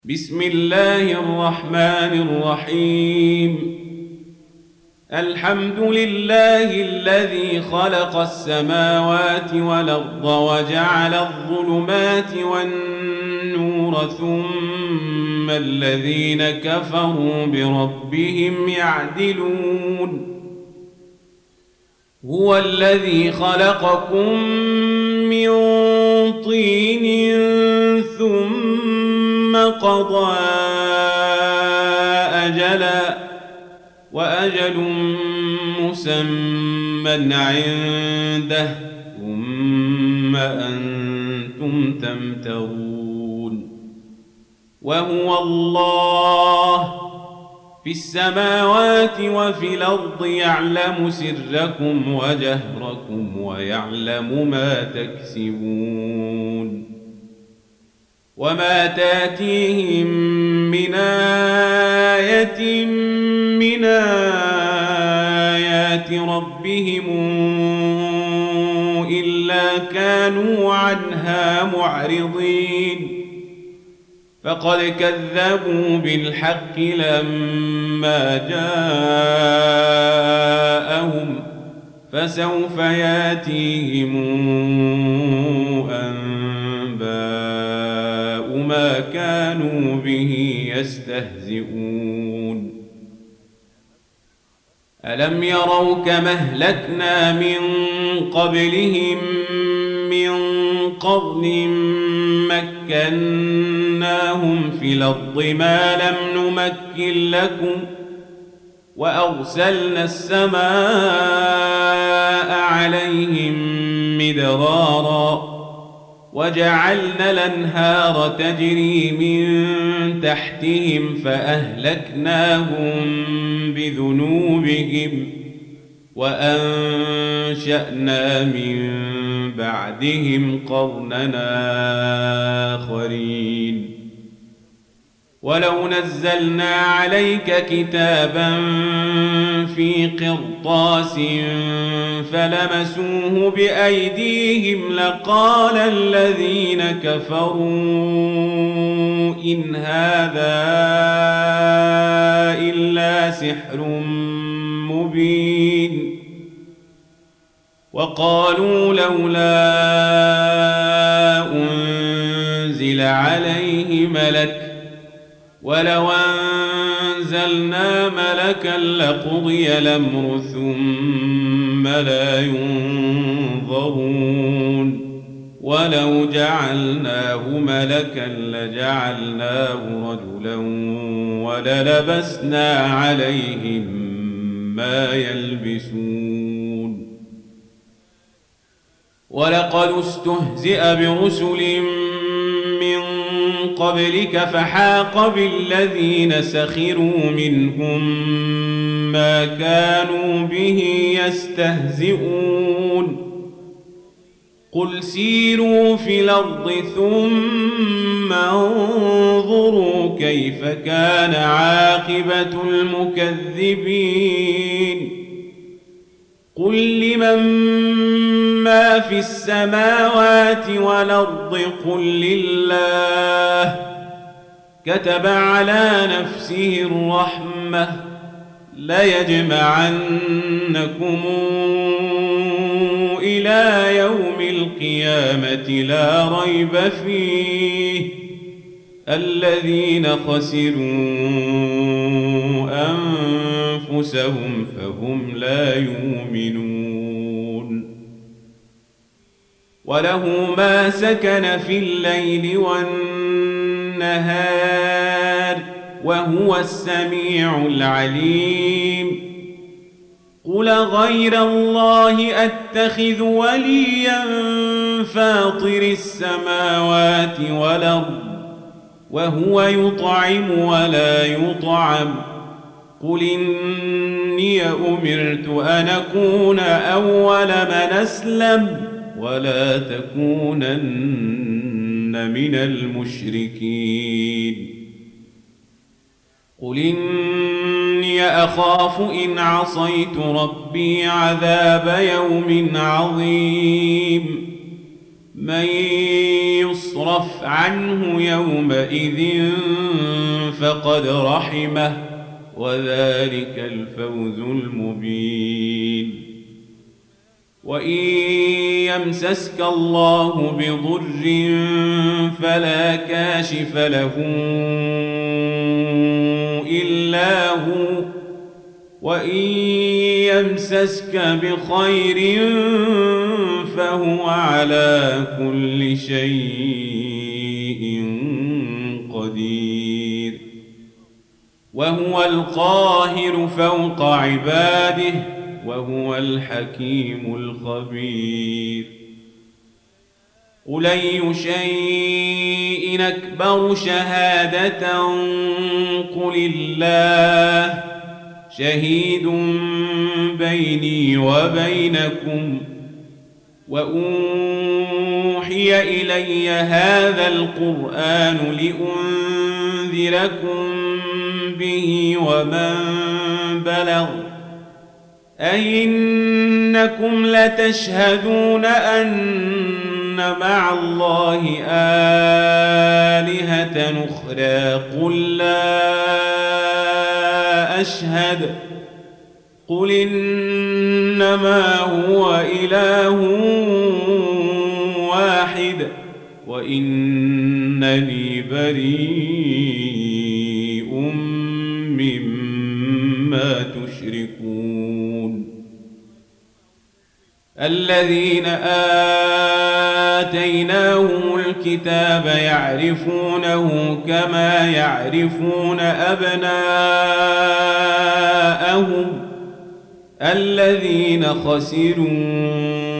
بسم الله الرحمن الرحيم. الحمد لله الذي خلق السماوات والأرض وجعل الظلمات والنور ثم الذين كفروا بربهم يعدلون. هو الذي خلقكم من طين ثم قضى أجلا وأجل مسمى عنده ثم أنتم تمترون. وهو الله في السماوات وفي الأرض يعلم سركم وجهركم ويعلم ما تكسبون. وما تاتيهم من آية من آيات ربهم إلا كانوا عنها معرضين. فقد كذبوا بالحق لما جاءهم فسوف ياتيهم أنباء ما كانوا به يستهزئون. ألم يروا كما أهلكنا من قبلهم من قرن مكناهم في الأرض ما لم نمكن لكم وأرسلنا السماء عليهم مدرارا وجعلنا الأنهار تجري من تحتهم فأهلكناهم بذنوبهم وأنشأنا من بعدهم قرننا آخرين. ولو نزلنا عليك كتابا في قرطاس فلمسوه بأيديهم لقال الذين كفروا إن هذا إلا سحر مبين. وقالوا لولا أنزل عليه ملك ولو أنزلنا ملكا لقضي الأمر ثم لا ينظرون. ولو جعلناه ملكا لجعلناه رجلا وللبسنا عليهم ما يلبسون. ولقد استهزئ برسل من قبلك فحاق بالذين سخروا منهم ما كانوا به يستهزئون. قل سيروا في الأرض ثم انظروا كيف كان عاقبة المكذبين. قل لمن ما في السماوات والأرض قل لله كتب على نفسه الرحمة ليجمعنكم إلى يوم القيامة لا ريب فيه الذين خسروا أنفسهم فهم لا يؤمنون. وله ما سكن في الليل والنهار وهو السميع العليم. قل غير الله أتخذ وليا فاطر السماوات والأرض وهو يطعم ولا يطعم. قل إني أمرت أن أكون أول من أسلم ولا تكونن من المشركين. قل إني أخاف إن عصيت ربي عذاب يوم عظيم. من يصرف عنه يومئذ فقد رحمه وذلك الفوز المبين. وإن يمسسك الله بضر فلا كاشف له إلا هو وإن يمسسك بخير فهو على كل شيء قدير. وهو القاهر فوق عباده وهو الحكيم الخبير. قل أي شيء أكبر شهادة قل الله شهيد بيني وبينكم وأوحي إلي هذا القرآن لأنذركم به ومن بلغ أئنكم لتشهدون أن مع الله آلهة أخرى قل لا أشهد قل إنما هو إله واحد وإنني بريء مما تشركون. الذين آتيناهم الكتاب يعرفونه كما يعرفون أبناءهم الذين خسروا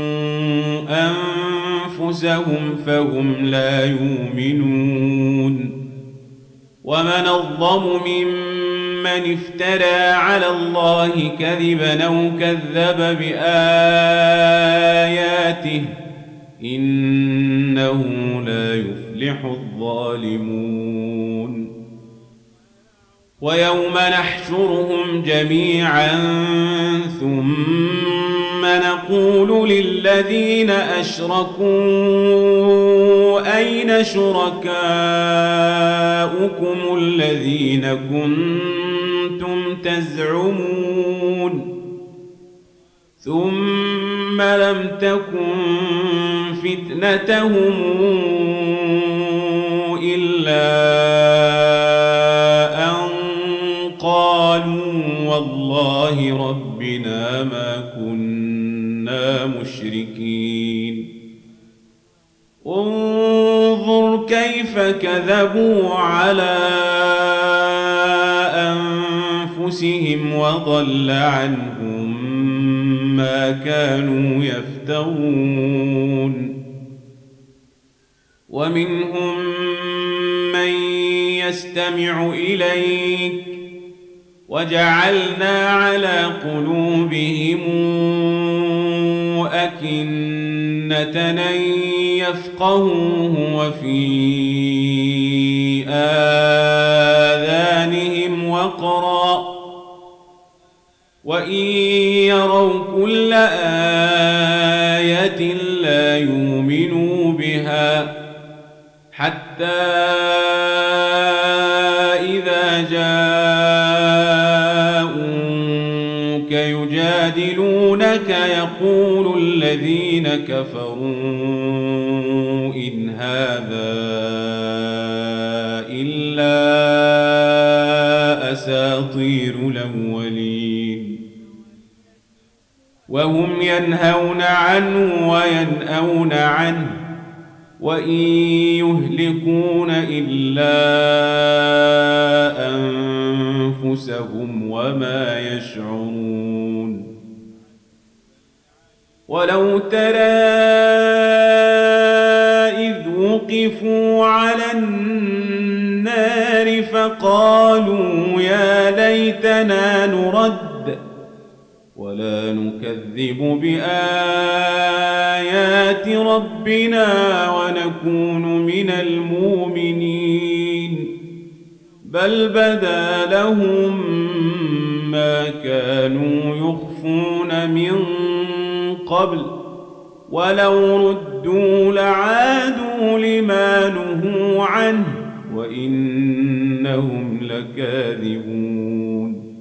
أنفسهم فهم لا يؤمنون. ومن أظلم ممن افترى على الله كذبا أو كذب بآياته إنه لا يفلح الظالمون. ويوم نحشرهم جميعا ثم نقول للذين أشركوا أين شركاؤكم الذين كنتم تزعمون ثم لم تكن فتنتهم إلا أن قالوا والله ربنا ما كنا مشركين. انظر كيف كذبوا على أنفسهم وضل عنهم ما كانوا يفترون. ومنهم من يستمع إليك وجعلنا على قلوبهم أكنة أن يفقهوه وفي آذانهم وقرا وإن يروا كل آية لا يؤمنوا بها حتى إذا جاءوك يجادلونك يقول الذين كفروا إن هذا إلا أساطير الأولين. وهم ينهون عنه وينأون عنه وإن يهلكون إلا أنفسهم وما يشعرون. ولو ترى إذ وقفوا على النار فقالوا يا ليتنا نرد ولا نكذب بآيات ربنا ونكون من المؤمنين بل بدا لهم ما كانوا يخفون من قبل ولو ردوا لعادوا لما نهوا عنه وإنهم لكاذبون.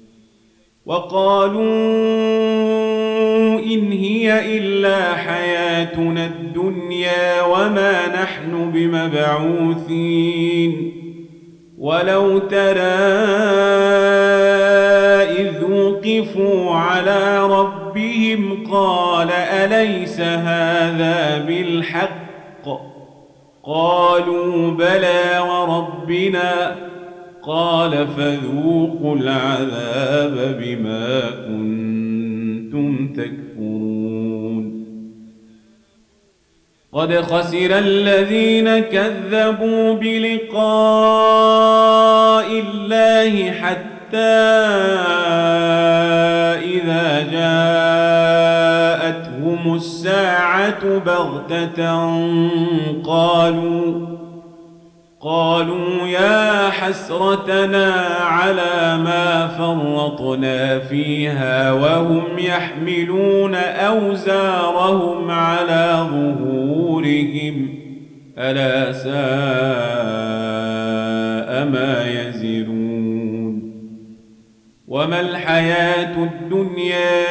وقالوا إن هي إلا حياتنا الدنيا وما نحن بمبعوثين. ولو ترى إذ وقفوا على ربهم قال أليس هذا بالحق؟ قالوا بلى وربنا. قال فذوقوا العذاب بما كنتم تكفرون. قد خسر الذين كذبوا بلقاء الله حتى إذا جاءتهم الساعة بغتة قالوا يا حسرتنا على ما فرطنا فيها وهم يحملون أوزارهم على ظهورهم ألا ساء ما يزرون. وما الحياة الدنيا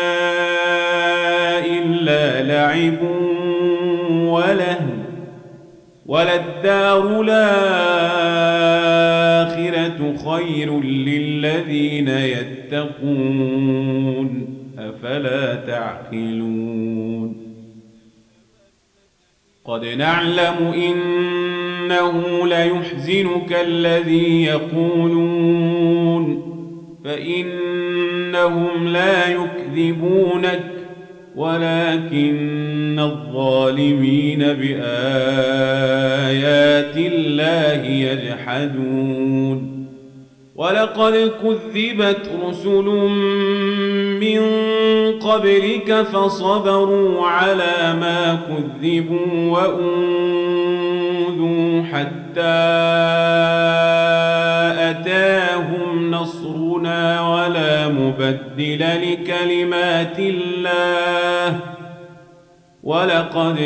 إلا لعب ولهو وللدار الآخرة خير للذين يتقون أفلا تعقلون. قد نعلم إنه ليحزنك الذي يقولون فإنهم لا يكذبونك ولكن الظالمين بآيات الله يجحدون. ولقد كذبت رسل من قبلك فصبروا على ما كذبوا وأوذوا حتى أتاهم نصرنا ولا مبدل لكلمات الله ولقد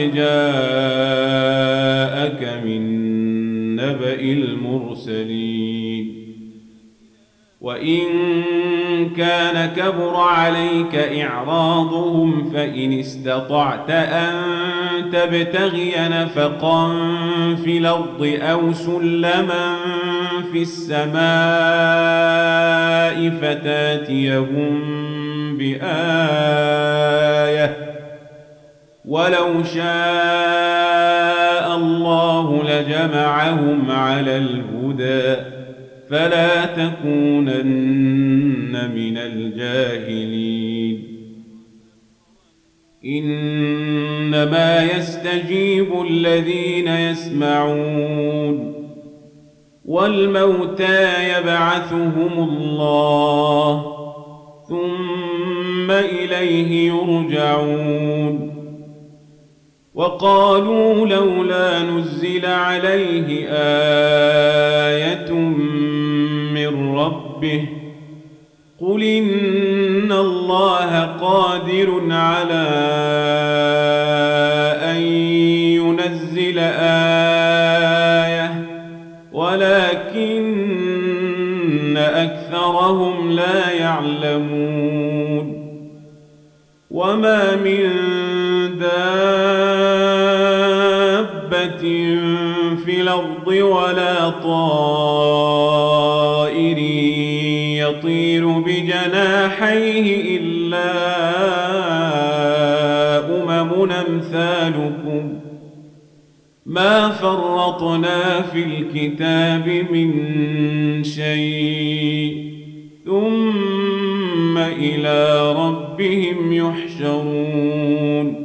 جاءك من نبأ المرسلين. وإن كان كبر عليك إعراضهم فإن استطعت أن تبتغي نفقا في الأرض أو سلما في السماء فتاتيهم بآية ولو شاء الله لجمعهم على الهدى فلا تكونن من الجاهلين. إنما يستجيب الذين يسمعون والموتى يبعثهم الله ثم إليه يرجعون. وقالوا لولا نزل عليه آية من ربه قل إن الله قادر على أن ينزل آية ولكن أكثرهم لا يعلمون. وما من دابة في الأرض ولا طائر يطير بجناحيه إلا أمثالكم ما فرطنا في الكتاب من شيء ثم إلى ربهم يحشرون.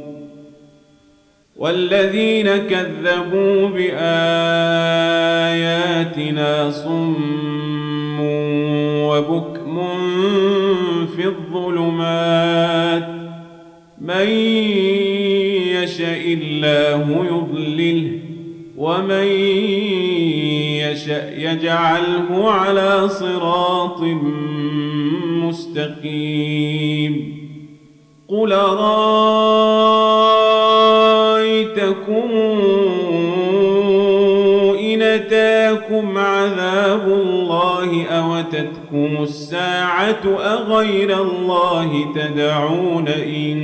والذين كذبوا بآياتنا صم وبكم في الظلمات من يشاء الله يضلله ومن يشاء يجعله على صراط مستقيم. قل أرأيتم ربكم إن أتاكم عذاب الله أوتتكم الساعة أغير الله تدعون إن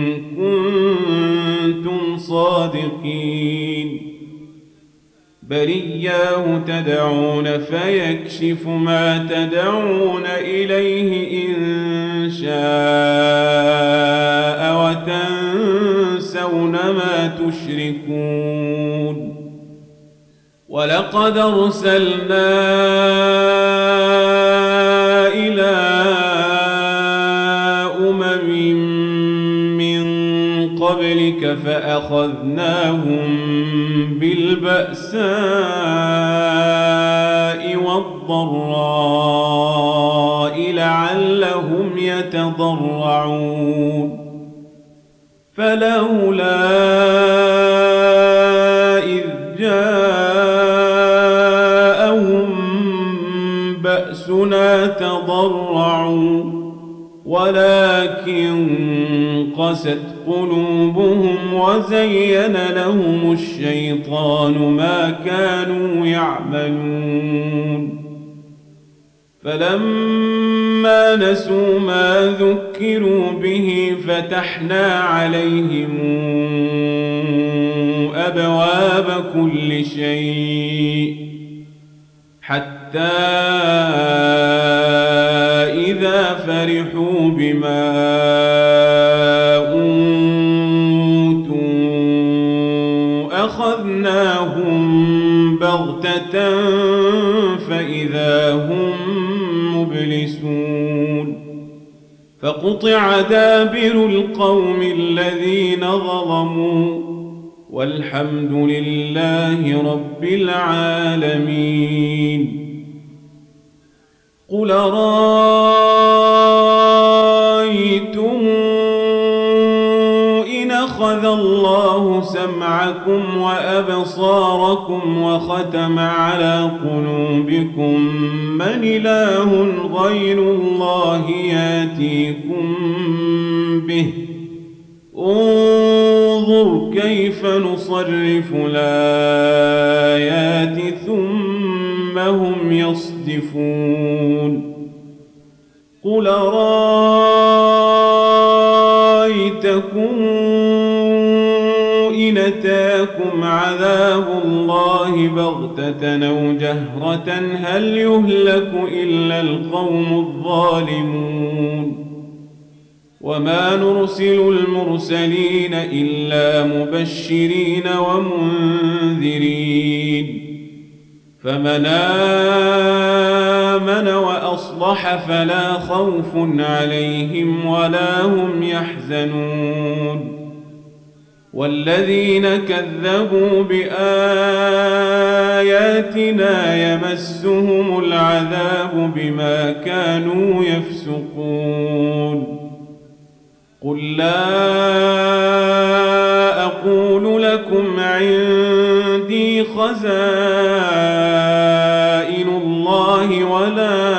كنتم صادقين بل إياه تدعون فيكشف ما تدعون إليه إن شاء وتنسون ما تشركون ولقد أرسلنا إلى من قبلك فأخذناهم بالبأساء والضراء لعلهم يتضرعون فلولا إذ جاءهم بأسنا تضرعوا ولكن قست قلوبهم وزين لهم الشيطان ما كانوا يعملون فلما نسوا ما ذكروا به فتحنا عليهم أبواب كل شيء حتى إذا فرحوا بما أوتوا أخذناهم بغتة فإذا هم مبلسون فقطع دابر القوم الذين ظلموا والحمد لله رب العالمين قل رأيتم إن أخذ الله سمعكم وأبصاركم وختم على قلوبكم من إله غير الله ياتيكم به انظر كيف نصرف الآيات ثم هم يصدفون قل رأيتكم إن أتاكم عذاب الله بغتة أو جهرة هل يهلك إلا القوم الظالمون وما نرسل المرسلين إلا مبشرين ومنذرين فمن آمن وأصلح فلا خوف عليهم ولا هم يحزنون والذين كذبوا بآياتنا يمسهم العذاب بما كانوا يفسقون قل لا أقول لكم عندي خزائن الله ولا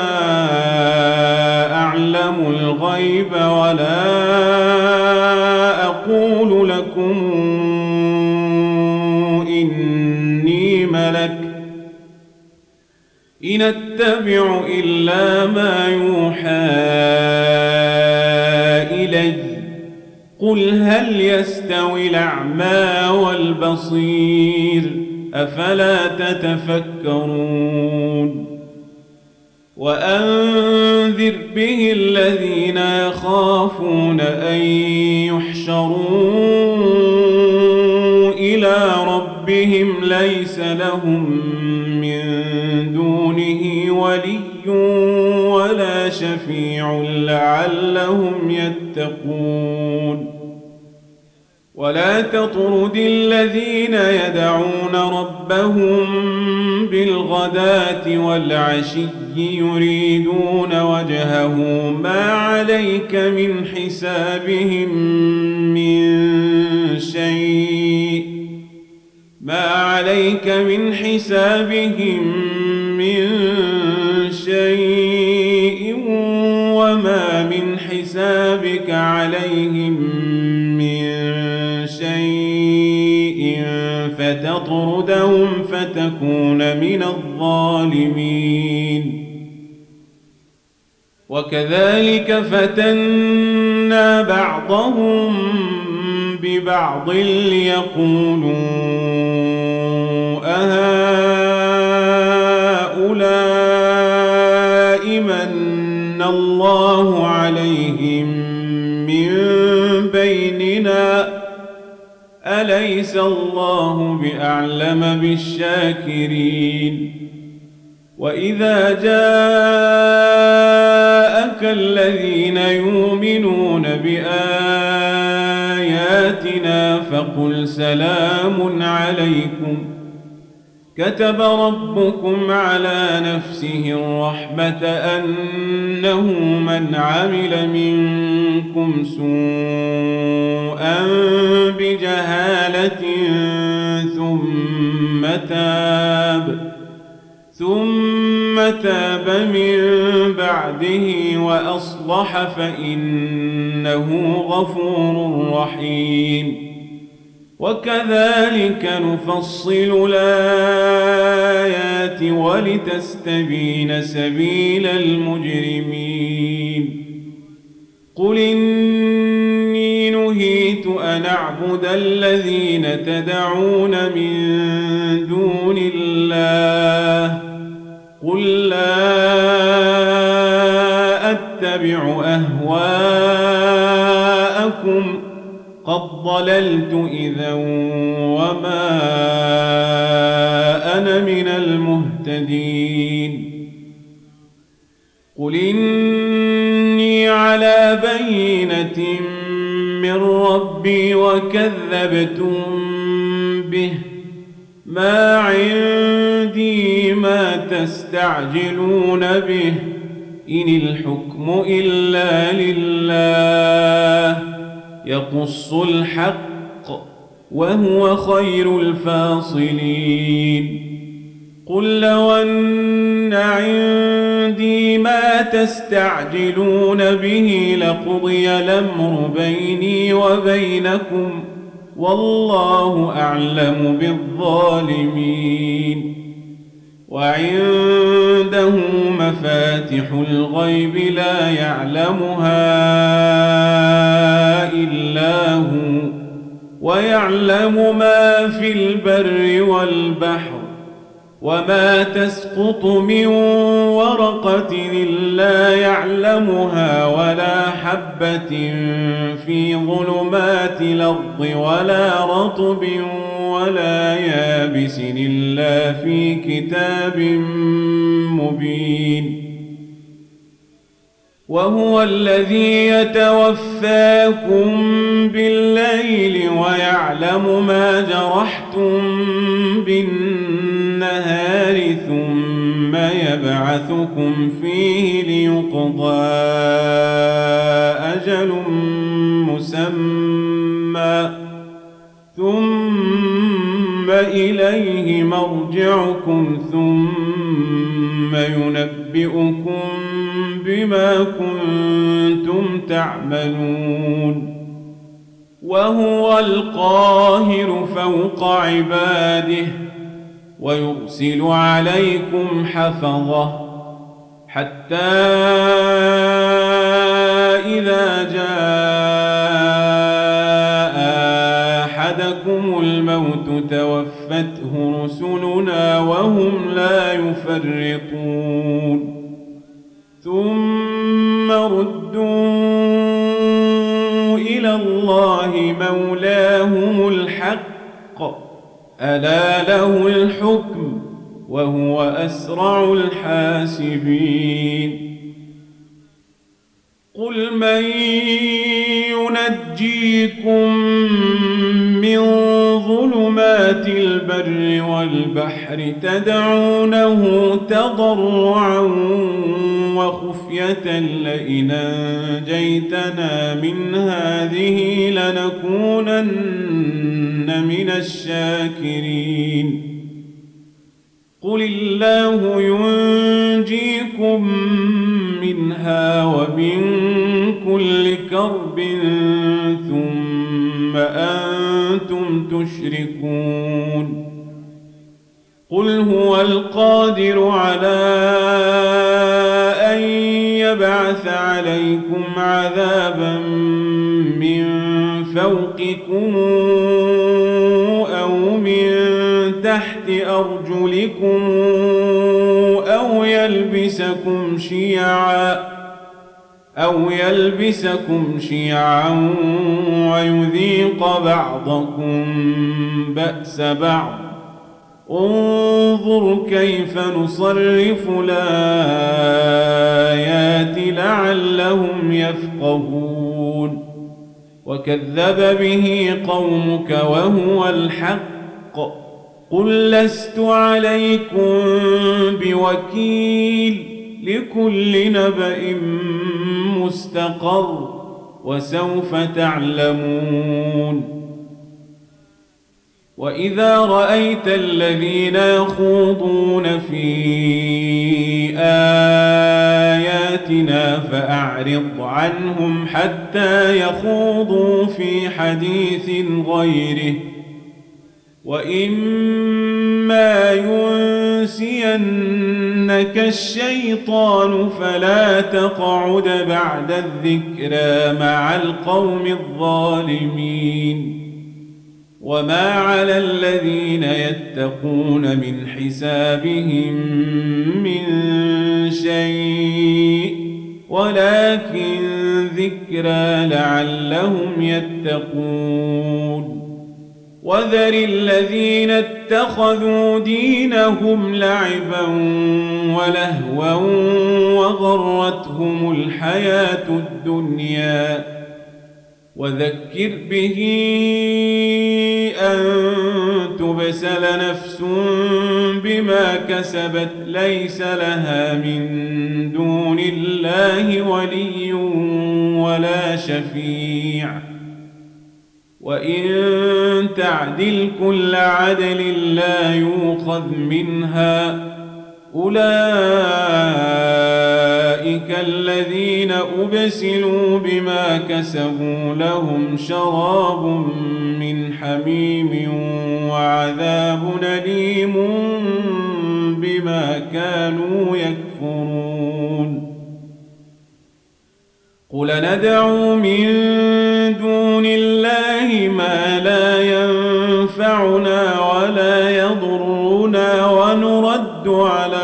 أعلم الغيب ولا أقول لكم إني ملك إن أتبع إلا ما يوحى إلي قل هل يستوي الأعمى والبصير أفلا تتفكرون وأنذر به الذين يخافون أن يحشروا إلى ربهم ليس لهم من دونه ولي ولا شفيع لعلهم يتقون ولا تطرد الذين يدعون ربهم بالغداة والعشي يريدون وجهه ما عليك من حسابهم من شيء وما من حسابك عليهم من شيء فتنساهم فتكون من الظالمين. وكذلك فتنا بعضهم ببعض ليقولوا أهؤلاء من الله عليهم من بيننا أليس الله بأعلم بالشاكرين. وإذا جاءك الذين يؤمنون بآياتنا فقل سلام عليكم كتب ربكم على نفسه الرحمة أنه من عمل منكم سوءا بجهالة ثم تاب من بعده وأصلح فإنه غفور رحيم. وكذلك نفصل الآيات ولتستبين سبيل المجرمين. قل إني نهيت أن أعبد الذين تدعون من دون الله قل لا أتبع أهواءكم قد ضللت إذا وما أنا من المهتدين. قل إني على بينة من ربي وكذبتم به ما عندي ما تستعجلون به إن الحكم إلا لله يقص الحق وهو خير الفاصلين. قل لو أن عندي ما تستعجلون به لقضي الأمر بيني وبينكم والله أعلم بالظالمين. وعنده مفاتح الغيب لا يعلمها إلا هو ويعلم ما في البر والبحر وما تسقط من ورقة إلا يعلمها ولا حبة في ظلمات الأرض ولا رطب ولا يابس إلا في كتاب مبين. وهو الذي يتوفاكم بالليل ويعلم ما جرحتم بالنهار ثم يبعثكم فيه ليقضى أجل مسمى ثم إليه مرجعكم ثم ينبئكم بما كنتم تعملون. وهو القاهر فوق عباده ويرسل عليكم حفظه حتى إذا جاء أحدكم الموت توفته رسلنا وهم لا يفرطون ثم ردوا إلى الله مولاهم الحق ألا له الحكم وهو أسرع الحاسبين. قل من ينجيكم من ظلمات البر والبحر تدعونه تضرعا وخفية لئن أنجيتنا من هذه لنكونن من الشاكرين. قل الله ينجيكم منها ومن كل كرب ثم أنتم تشركون. قل هو القادر على أن يبعث عليكم عذابا من فوقكم أو من تحت أرجلكم أو يلبسكم شيعا ويذيق بعضكم بأس بعض انظر كيف نصرف الآيات لعلهم يفقهون وكذب به قومك وهو الحق قل لست عليكم بوكيل لكل نبأ مستقر وسوف تعلمون وإذا رأيت الذين يخوضون في آياتنا فأعرض عنهم حتى يخوضوا في حديث غيره وإما ينسينك الشيطان فلا تقعد بعد الذكرى مع القوم الظالمين وما على الذين يتقون من حسابهم من شيء ولكن ذكرى لعلهم يتقون وذر الذين اتخذوا دينهم لعبا ولهوا وغرتهم الحياة الدنيا وذكر به أن تبسل نفس بما كسبت ليس لها من دون الله ولي ولا شفيع وإن تعدل كل عدل لا يؤخذ منها أولئك الذين أبسلوا بما كسبوا لهم شراب من حميم وعذاب أليم بما كانوا يكفرون قل ندعو من دون الله ما لا ينفعنا ولا يضرنا ونرد على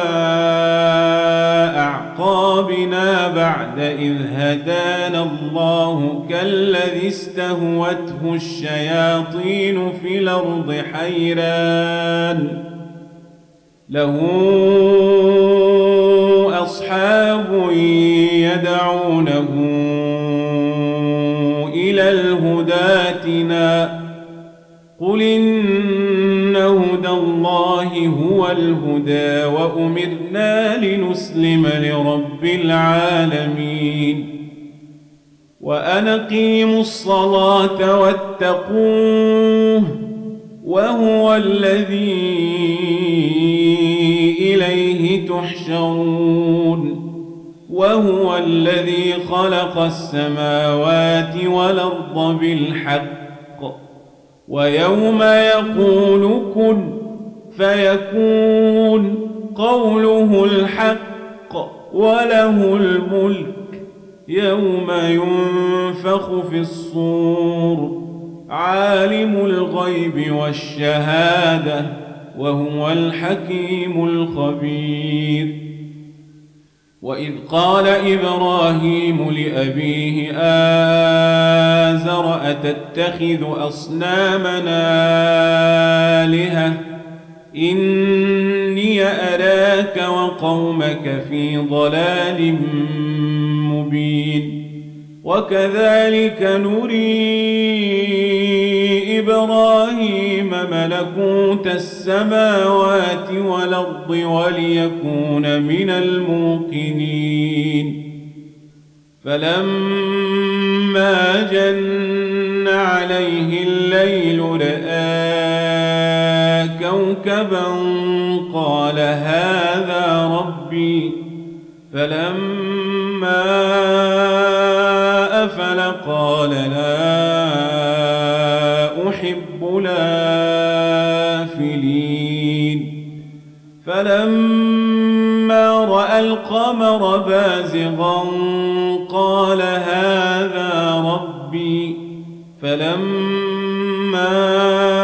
أعقابنا بعد إذ هدانا الله كالذي استهوته الشياطين في الأرض حيران له أصحاب يدعونه إلى الهدى ائتنا قل إن هدى الله هو الهدى وأمرنا لنسلم لرب العالمين وأن أقيموا الصلاة واتقوه وهو الذي إليه تحشرون وهو الذي خلق السماوات والأرض بالحق ويوم يقول كن فيكون قوله الحق وله الملك يوم ينفخ في الصور عالم الغيب والشهادة وهو الحكيم الخبير وإذ قال إبراهيم لأبيه آزر أتتخذ أصنامنا آلهة إني أراك وقومك في ضلال مبين وكذلك نري إبراهيم ملكوت السماوات والأرض وليكون من الموقنين فلما جن عليه الليل رأى كوكبا قال هذا ربي فلما أفل قال لا أحب الآفلين القمر بازغا قال هذا ربي فلما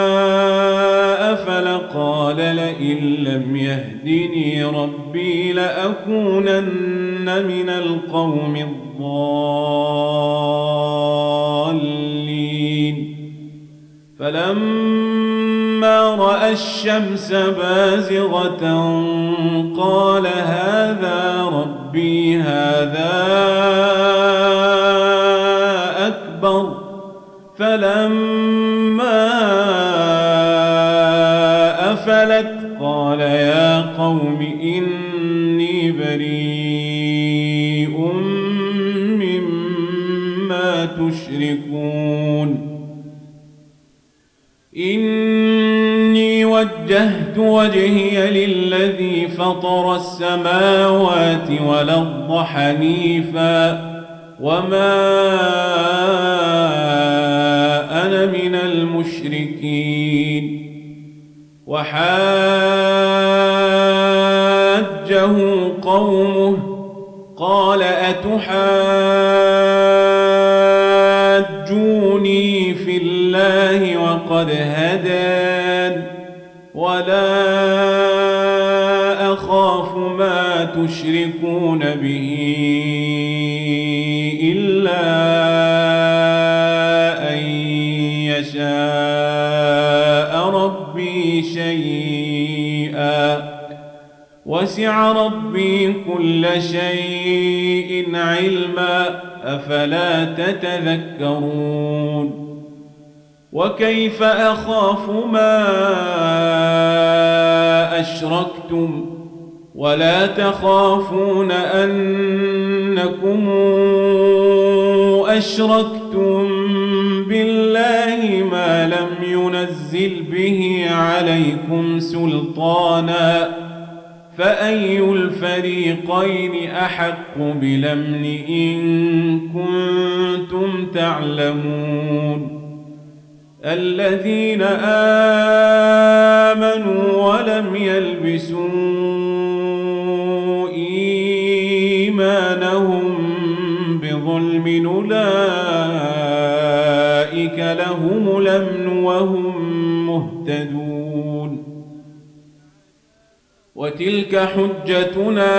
أفل قال لئن لم يهدني ربي لأكونن من القوم الضالين فلما رأى الشمس بازغة قال هذا ربي هذا أكبر فلما أفلت قال يا قوم إني بريء مما تشركون إني وجهت وجهي للذي فطر السماوات والأرض حنيفا وما أنا من المشركين وحاجه قومه قال أتحاجوني في الله وقد هدان ولا أخاف ما تشركون به إلا أن يشاء ربي شيئا وسع ربي كل شيء علما أفلا تتذكرون وكيف أخاف ما أشركتم ولا تخافون أنكم أشركتم بالله ما لم ينزل به عليكم سلطانا فأي الفريقين أحق بالأمن إن كنتم تعلمون الذين آمنوا ولم يلبسوا إيمانهم بظلم أولئك لهم الأمن وهم مهتدون وتلك حجتنا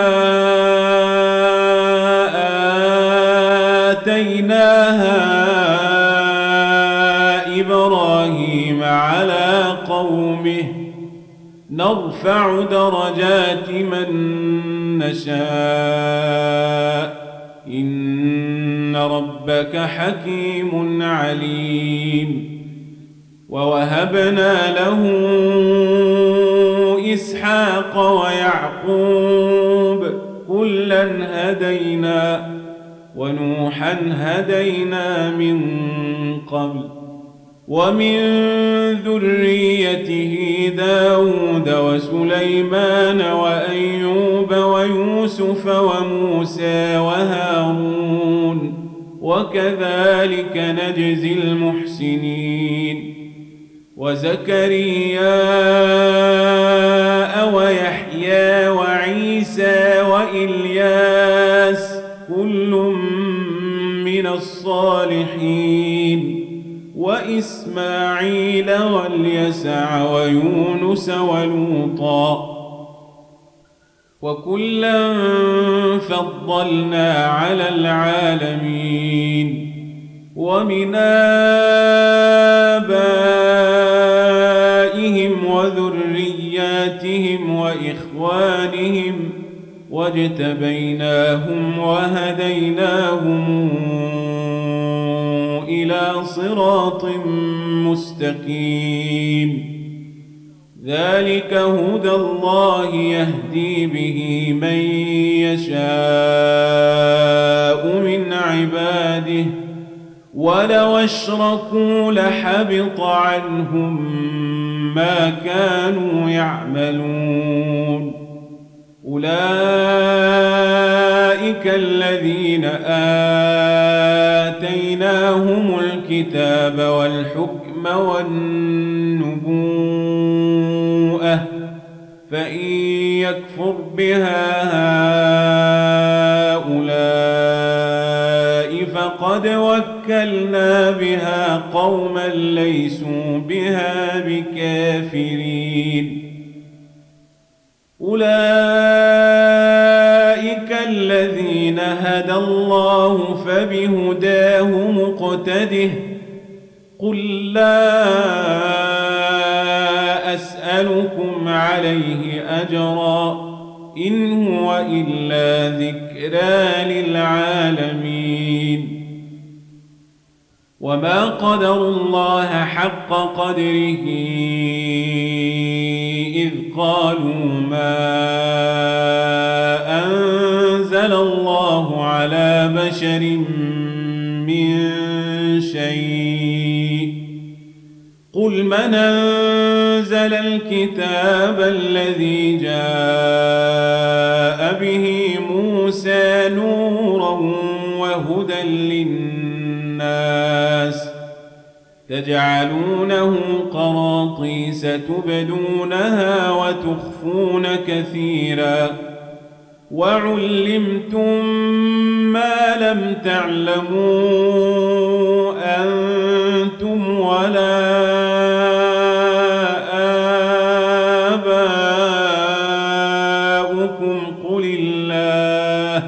آتيناها إبراهيم على قومه نرفع درجات من نشاء إن ربك حكيم عليم ووهبنا له إسحاق ويعقوب كلا هدينا ونوحا هدينا من قبل ومن ذريته داود وسليمان وأيوب ويوسف وموسى وهارون وكذلك نجزي المحسنين وزكريا ويحيى وعيسى وإلياس كل من الصالحين وإسماعيل واليسع ويونس ولوطا وكلا فضلنا على العالمين ومن آبائهم وذرياتهم وإخوانهم واجتبيناهم وهديناهم إلى صراط مستقيم ذلك هدى الله يهدي به من يشاء من عباده ولو أشركوا لحبط عنهم ما كانوا يعملون أولئك الذين آتيناهم الكتاب والحكم والنبوءة فإن يكفر بها قد وكلنا بها قوما ليسوا بها بكافرين أولئك الذين هدى الله فبهداه مقتده قل لا أسألكم عليه أجرا إن هو إلا ذكرى للعالمين وما قدروا الله حق قدره إذ قالوا ما أنزل الله على بشر من شيء قل من أنزل الكتاب الذي جاء به موسى نورا وهدى للناس تجعلونه قراطيس تبدونها وتخفون كثيرا وعلمتم ما لم تعلموا أنتم ولا آباؤكم قل الله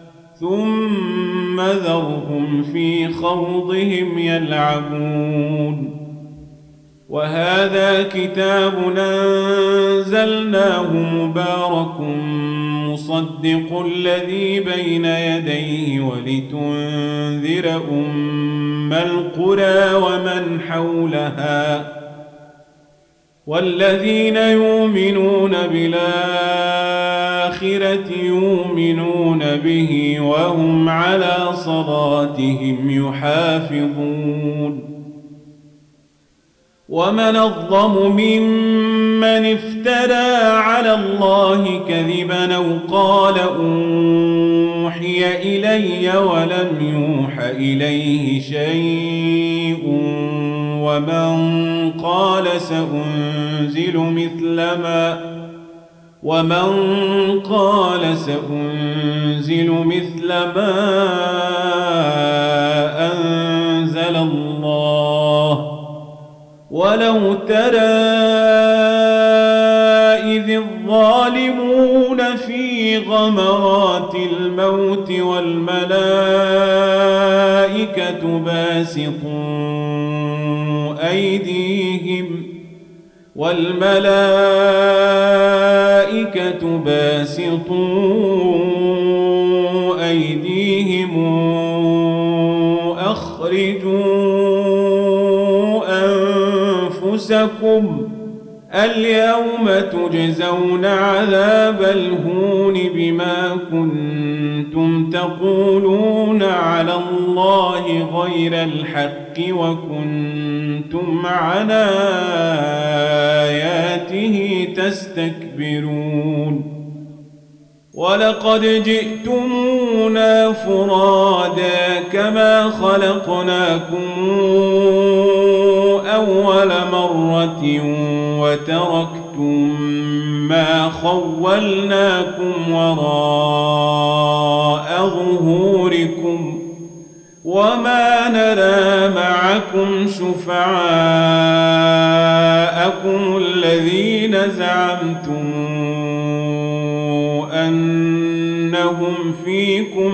ثم ذرهم في خوضهم يلعبون وهذا كتاب أنزلناه مبارك مصدق الذي بين يديه ولتنذر أم القرى ومن حولها والذين يؤمنون بالآخرة يؤمنون به وهم على صلاتهم يحافظون ومن أظلم ممن افترى على الله كذبا أو قال أوحي إلي ولم يوح إليه شيء ومن قال سأنزل مثل ما أنزل الله ولو ترى إذ الظالمون في غمرات الموت والملائكة باسطوا أيديهم أخرجوا أنفسكم اليوم تجزون عذاب الهون بما كنتم تقولون على الله غير الحق وكنتم عن آياته تستكبرون ولقد جئتمونا فرادا كما خلقناكم أول مرة وتركتم ما خولناكم وراء ظهوركم وما نرى معكم شفعاءكم الذين زعمتم أنهم فيكم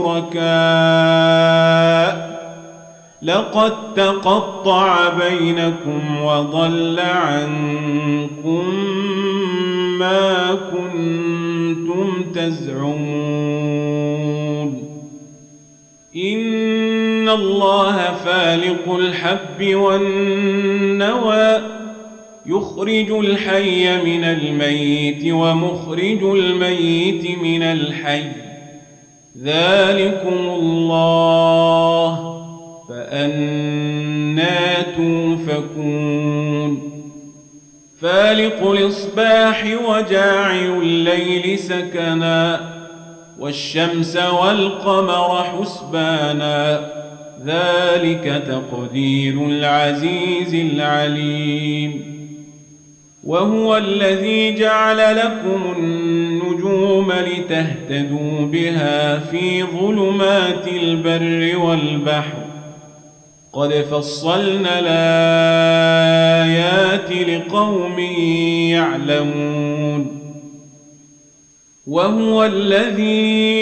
شركاء لقد تقطع بينكم وضل عنكم ما كنتم تزعمون إن الله فالق الحب والنوى يخرج الحي من الميت ومخرج الميت من الحي ذلكم الله فأنى توفكون فالق الإصباح وجاعل الليل سكنا والشمس والقمر حسبانا ذلك تقدير العزيز العليم وهو الذي جعل لكم النجوم لتهتدوا بها في ظلمات البر والبحر قد فصلنا الآيات لقوم يعلمون وهو الذي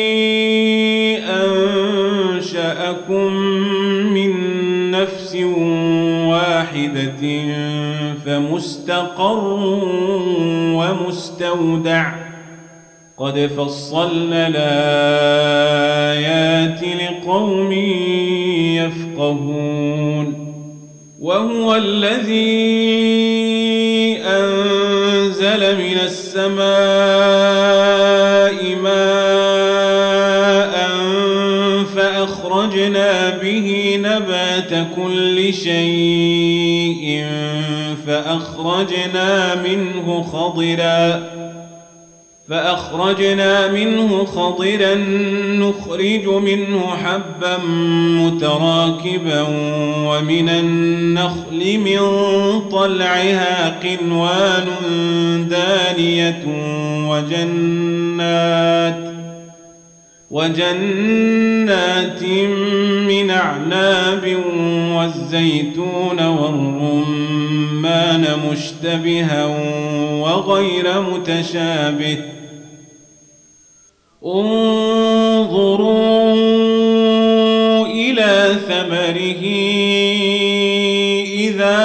أنشأكم من نفس واحدة فمستقر ومستودع قد فصلنا الآيات لقوم يفقهون وهو الذي أنزل من السماء ماء فأخرجنا به نبات كل شيء فأخرجنا منه خضرا نخرج منه حبا متراكبا ومن النخل من طلعها قنوان دانية وجنات من أعناب والزيتون والرمان مشتبها وغير متشابه انظروا إلى ثمره إذا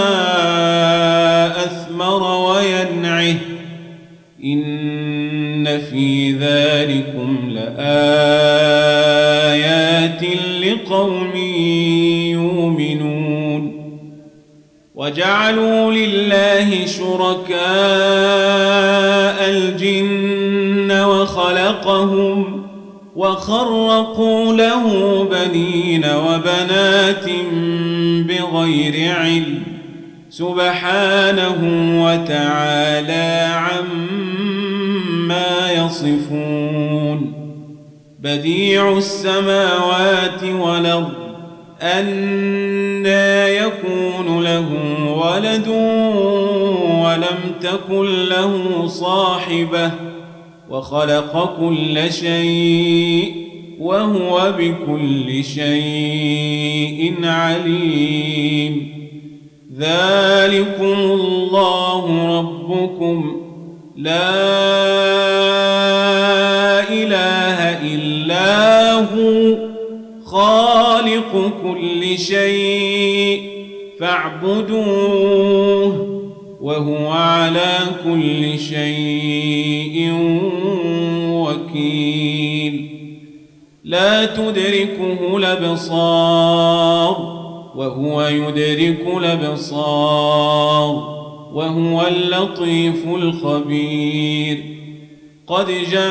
أثمر وينعه إن في ذلكم لآيات لقوم يؤمنون وجعلوا لله شركاء الجن وخلقهم وخرقوا له بنين وبنات بغير علم سبحانه وتعالى عما يصفون بديع السماوات والأرض أنى يكون له ولد ولم تكن له صاحبة وخلق كل شيء وهو بكل شيء عليم ذلكم الله ربكم لا إله إلا هو خالق كل شيء فاعبدوه وهو على كل شيء وكيل لا تدركه الأبصار وهو يدرك الأبصار وهو اللطيف الخبير قد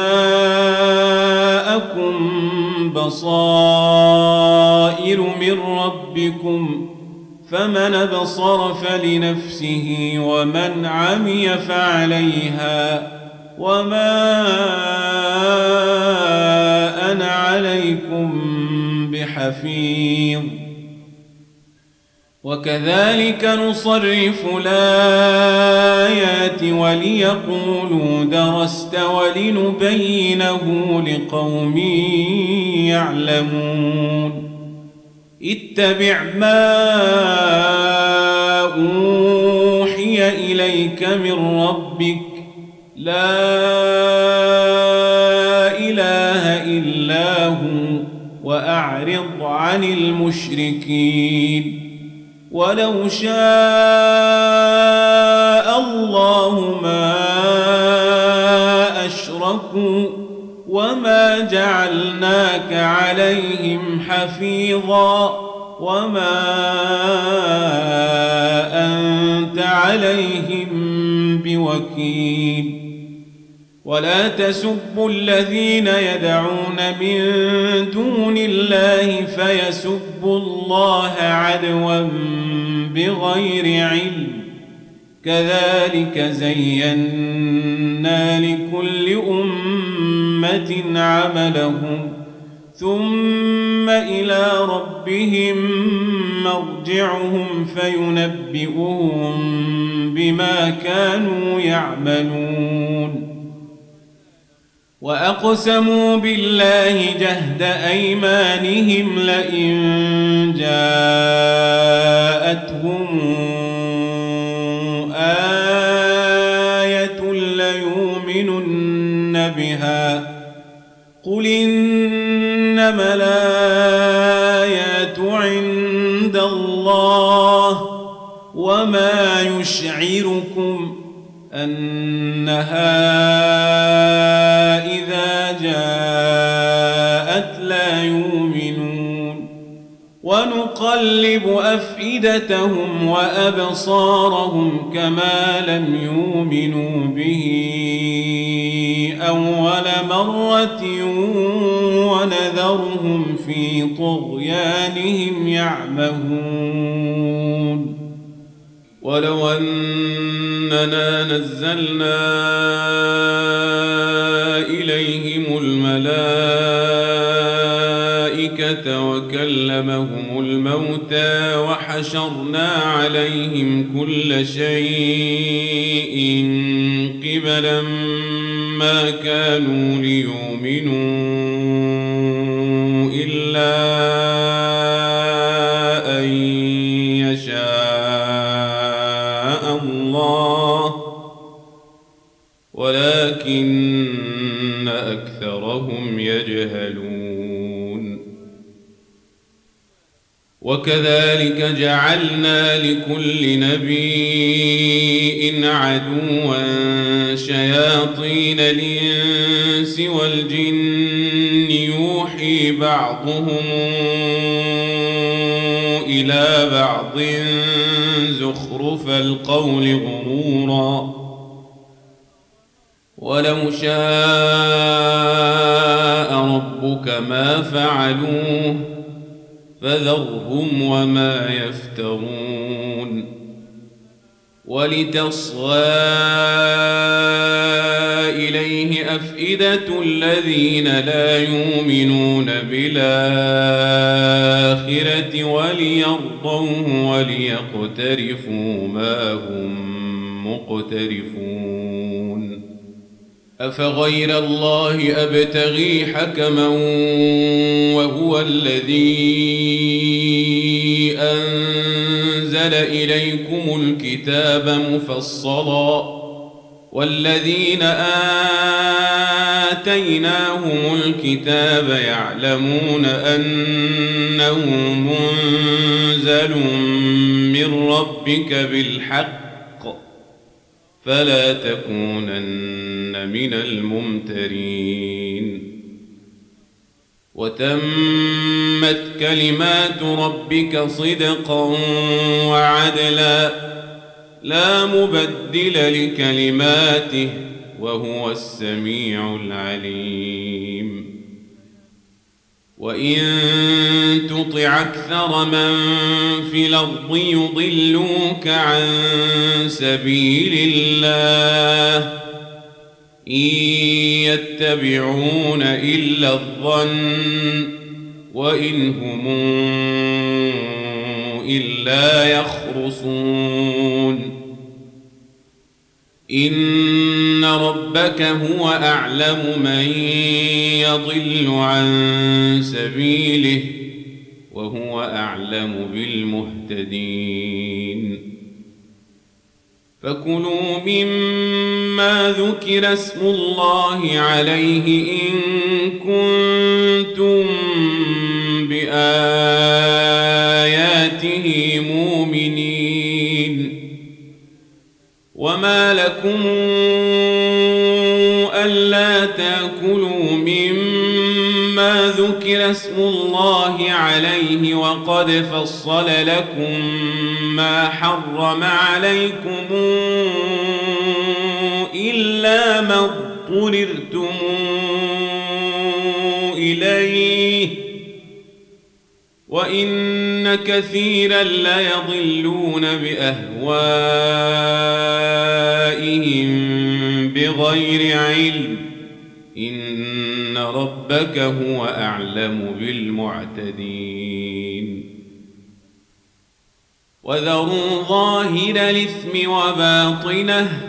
جاءكم بصائر من ربكم فمن أبصر فلنفسه ومن عمي فعليها وما أنا عليكم بحفيظ وكذلك نصرف الآيات وليقولوا درست ولنبينه لقوم يعلمون اتبع ما أوحي إليك من ربك لا إله إلا هو وأعرض عن المشركين ولو شاء الله ما أشركوا وما جعلناك عليهم حفيظا وما أنت عليهم بوكيل ولا تسبوا الذين يدعون من دون الله فيسبوا الله عدوا بغير علم كذلك زينا لكل أمة عملهم ثم إلى ربهم مرجعهم فينبئهم بما كانوا يعملون وأقسموا بالله جهد أيمانهم لئن جاءتهم آية ليؤمنن بها قل إنما الآيات عند الله وما يشعركم أنها إذا جاءت لا يؤمنون ونقلب أفئدتهم وأبصارهم كما لم يؤمنوا به أول مرة ونذرهم في طغيانهم يعمهون ولو أننا نزلنا إليهم الملائكة وكلمهم الموتى وحشرنا عليهم كل شيء قبلا ما كانوا ليؤمنوا إلا أن يشاء الله ولكن أكثرهم يجهلون وكذلك جعلنا لكل نبي عدوا شياطين الإنس والجن يوحي بعضهم إلى بعض زخرف القول غرورا ولو شاء ربك ما فعلوه فذرهم وما يفترون ولتصغى إليه أفئدة الذين لا يؤمنون بالآخرة وليرضوه وليقترفوا ما هم مقترفون أفغير الله أبتغي حكما وهو الذي أنزل إليكم الكتاب مفصلا والذين آتيناهم الكتاب يعلمون أنه منزل من ربك بالحق فلا تكونن من الممترين وتمت كلمات ربك صدقا وعدلا لا مبدل لكلماته وهو السميع العليم وإن تطع أكثر من في الأرض يضلوك عن سبيل الله إن يتبعون إلا الظن وإن هم إلا يخرصون إن ربك هو أعلم من يضل عن سبيله وهو أعلم بالمهتدين فكلوا مما ذكر اسم الله عليه إن كنتم بآياته مؤمنين وما لكم ألا تأكلوا مما ذكر اسم الله عليه وقد فصل لكم ما حرم عليكم إلا ما اضطررتم إليه وإن كثيرا ليضلون بأهوائهم بغير علم إن ربك هو أعلم بالمعتدين وذروا ظاهر الإثم وباطنه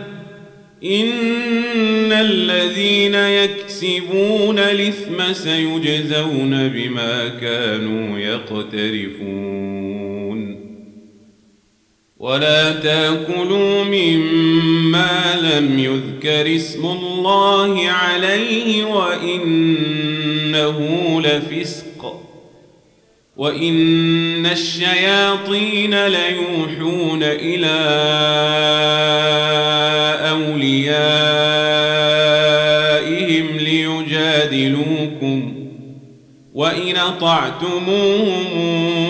إن الذين يكسبون الإثم سيجزون بما كانوا يقترفون ولا تأكلوا مما لم يذكر اسم الله عليه وإنه لفسق وإن الشياطين ليوحون إلى أوليائهم ليجادلوكم وإن أطعتموهم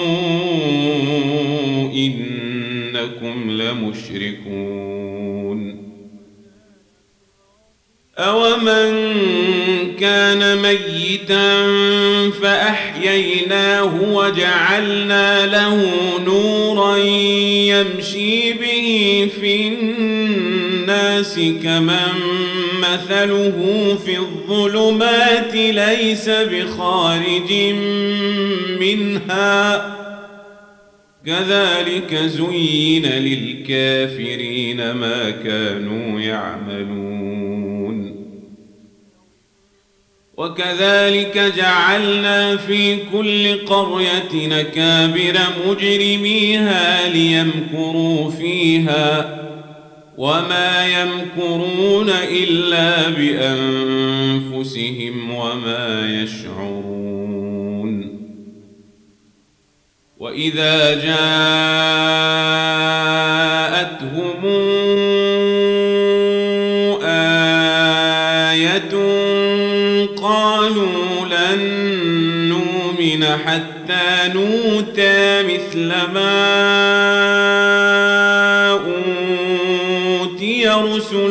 إنكم لمشركون أومن كان ميتا فأحييناه وجعلنا له نورا يمشي به في الناس كمن مثله في الظلمات ليس بخارج منها كذلك زين للكافرين ما كانوا يعملون وكذلك جعلنا في كل قرية أكابر مجرميها ليمكروا فيها وما يمكرون إلا بأنفسهم وما يشعرون وإذا جاءتهم آية قالوا لن نؤمن حتى نؤتى مثل ما أوتي رسل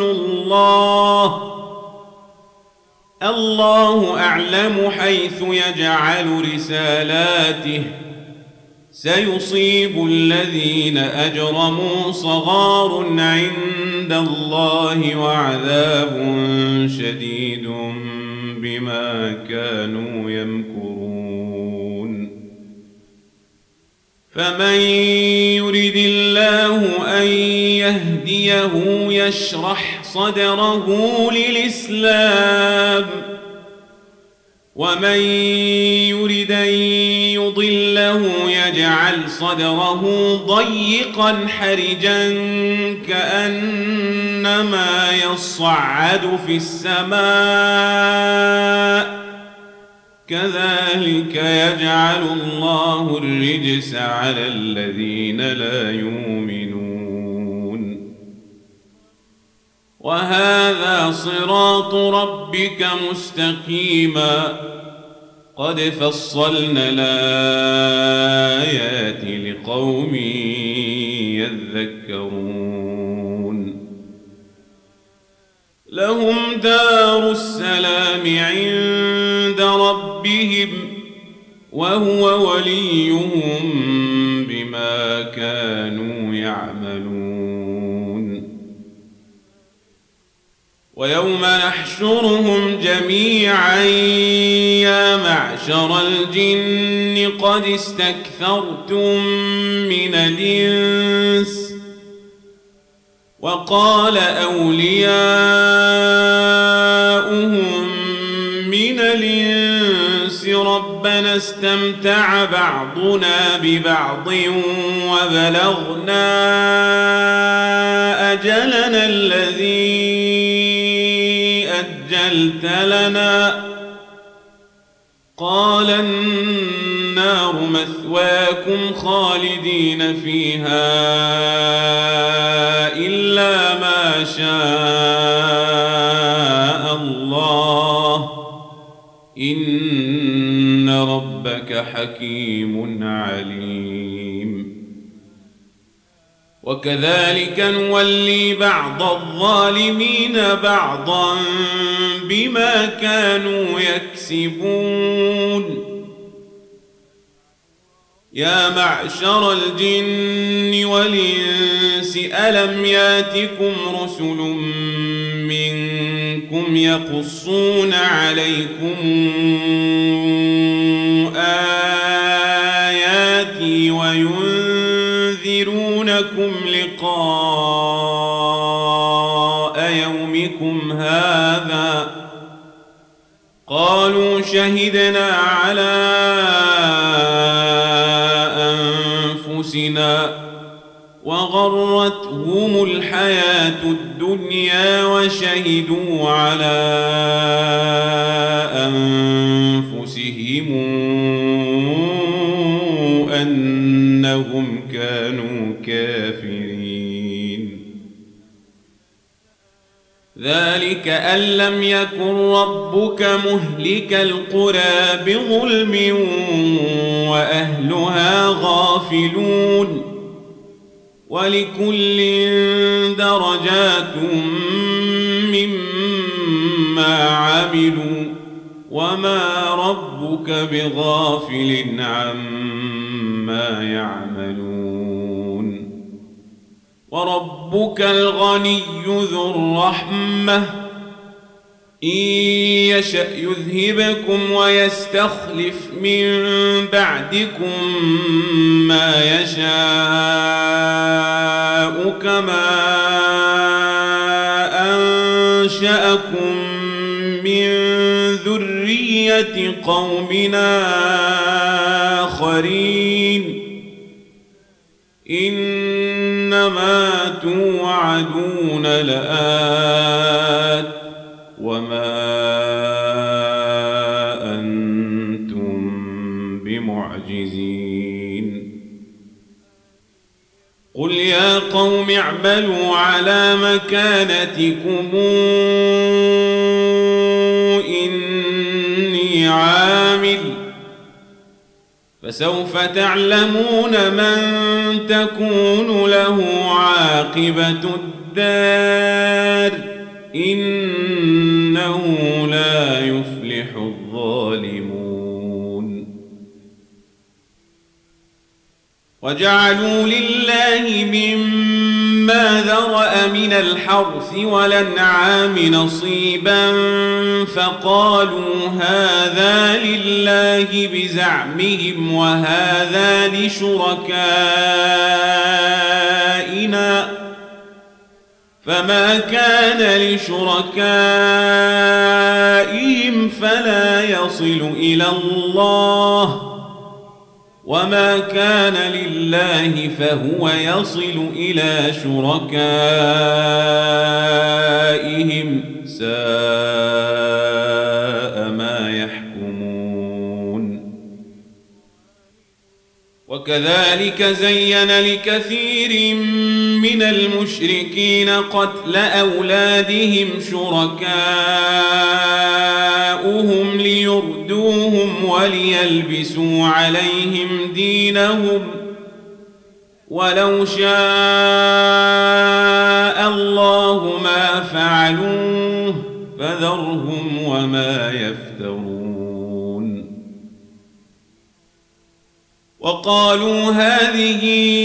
الله أعلم حيث يجعل رسالاته سيصيب الذين أجرموا صغار عند الله وعذاب شديد بما كانوا يمكرون فمن يرد الله أن يهديه يشرح صدره للإسلام ومن يرد أن يضله يجعل صدره ضيقا حرجا كأنما يصعد في السماء كذلك يجعل الله الرجس على الذين لا يؤمنون وهذا صراط ربك مستقيما قد فصلنا الآيات لقوم يذكرون لهم دار السلام عند ربهم وهو وليهم بما كانوا يعملون ويوم نحشرهم جميعا يا معشر الجن قد استكثرتم من الإنس وقال أولياؤهم من الإنس ربنا استمتع بعضنا ببعض وبلغنا أجلنا الذي أجلت لنا قال النار مثواكم خالدين فيها إلا ما شاء الله إن ربك حكيم عليم وكذلك نولي بعض الظالمين بعضا بما كانوا يكسبون يا معشر الجن والإنس ألم ياتكم رسل منكم يقصون عليكم آياتي وينذرونكم لقاء يومكم هذا قالوا شهدنا على أنفسنا وغرتهم الحياة الدنيا وشهدوا على أنفسهم أنهم كانوا كافرين. ذلك أن لم يكن ربك مهلك القرى بظلم وأهلها غافلون ولكل درجات مما عملوا وما ربك بغافل عما يعملون. وربك الغني ذو الرحمة إن يشأ يذهبكم ويستخلف من بعدكم ما يشاء كما أنشأكم من ذرية قومنا آخرين إنما توعدون لآت وما أنتم بمعجزين. قل يا قوم اعملوا على مكانتكم إني عامل فسوف تعلمون من تكون له عاقبة الدار إنه لا يفلح الظالمون. وجعلوا لله مما ذرأ من الحرث والأنعام نصيبا فقالوا هذا لله بزعمهم وهذا لشركائنا فما كان لشركائهم فلا يصل إلى الله وما كان لله فهو يصل إلى شركائهم ساء ما يحكمون. وكذلك زين لكثير من المشركين قتل أولادهم شركاؤهم ليردوهم وليلبسوا عليهم دينهم ولو شاء الله ما فعلوه فذرهم وما يفترون. وقالوا هذه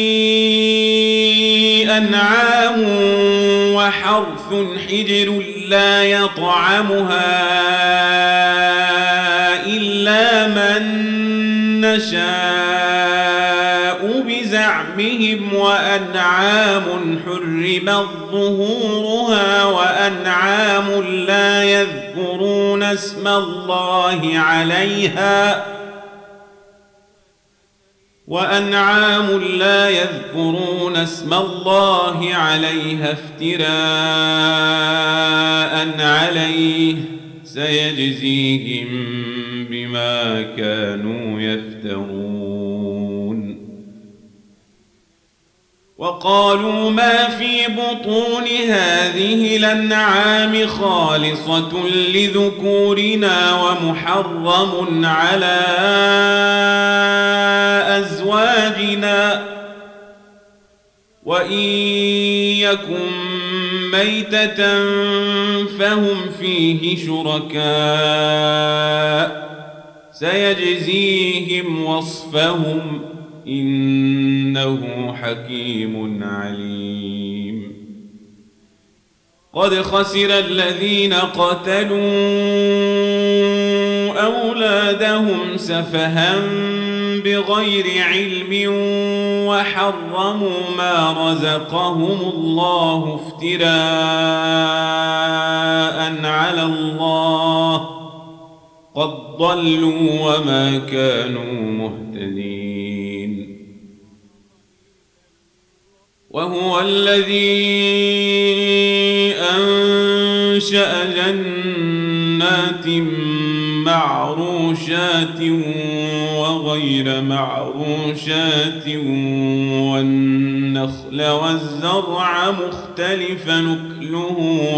أنعام وحرث حجر لا يطعمها إلا من نشاء بزعمهم وأنعام حرمت ظهورها وأنعام لا يذكرون اسم الله عليها افتراء عليه سيجزيهم بما كانوا يفترون. وقالوا ما في بطون هذه الأنعام خالصة لذكورنا ومحرم على أزواجنا وإن يكن ميتة فهم فيه شركاء سيجزيهم وصفهم إنه حكيم عليم. قد خسر الذين قتلوا أولادهم سفها بغير علم وحرموا ما رزقهم الله افتراء على الله قد ضلوا وما كانوا مهتدين. وهو الذي أنشأ جنات معروشات وغير معروشات والنخل والزرع مختلفا نكله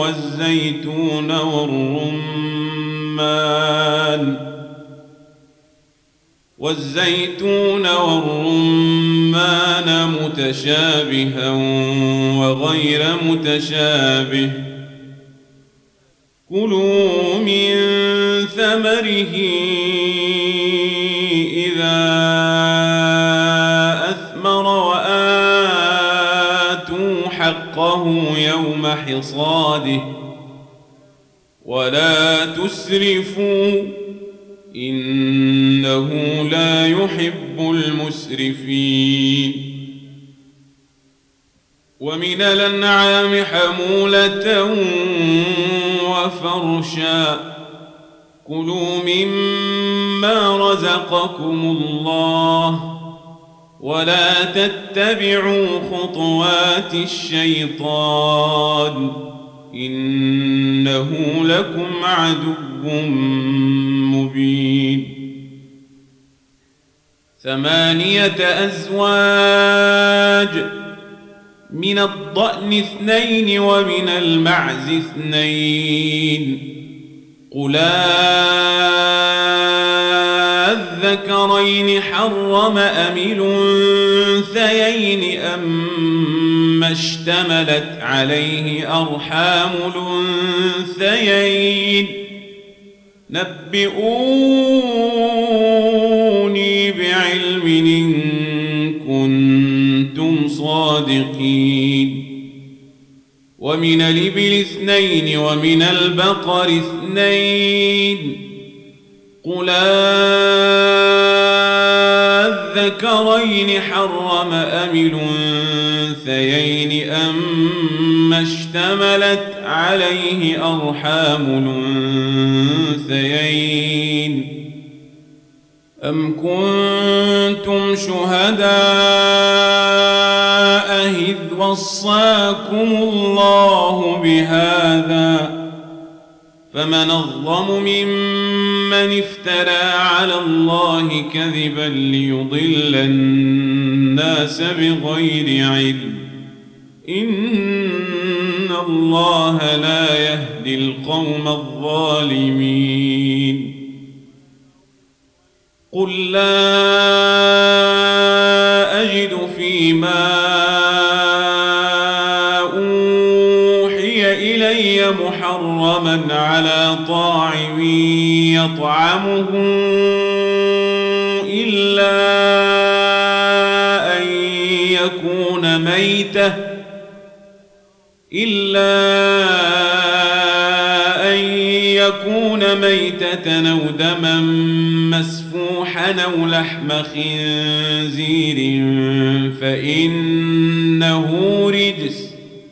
والزيتون والرمان متشابها وغير متشابه كلوا من ثمره إذا أثمر وآتوا حقه يوم حصاده ولا تسرفوا إنه لا يحب المسرفين. ومن الأنعام حمولة وفرشا كلوا مما رزقكم الله ولا تتبعوا خطوات الشيطان إنه لكم عدو مبين. 8 أزواج من الضأن 2 ومن المعز 2 قل الذكرين حرم أم الأنثيين أما اشتملت عليه أرحام الأنثيين نبئوني بعلم إن كنتم صادقين. ومن الإبل 2 ومن البقر 2 قل الذكرين حرم أم الأنثيين أما اشتملت عليه أرحام الأنثيين أم كنتم شهداء إذ وصاكم الله بهذا فمن أظلم ممن افترى على الله كذبا ليضل الناس بغير علم إن الله لا يهدي القوم الظالمين. قل لا أجد فيما أوحي إلي محرما على طاعم يطعمه إلا أن يكون ميتة أو دما مسفوحا أو لحم خنزير فإنه رجس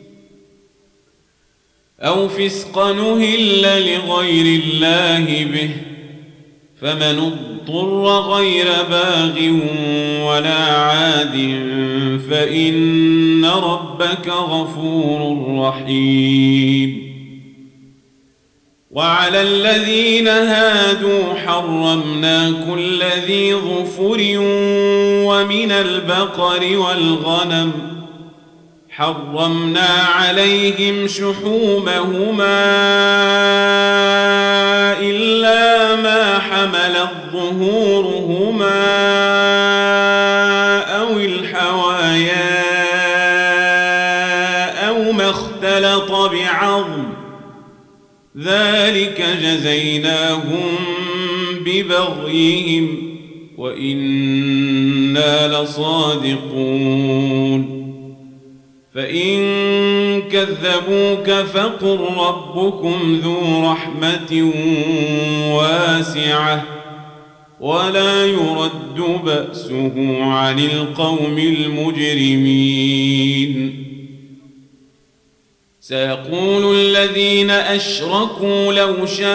أو فسقا أهل لغير الله به فمن اضطر غير باغ ولا عاد فإن ربك غفور رحيم. وعلى الذين هادوا حرمنا كل ذي ظفر ومن البقر والغنم حرمنا عليهم شحومهما إلا ما حملت ظهورهما أو الحوايا أو ما اختلط بعظم ذلك جزيناهم ببغيهم وإنا لصادقون. فإن كذبوك فقل ربكم ذو رحمة واسعة ولا يرد بأسه عن القوم المجرمين. سيقول الذين أشركوا لو شاء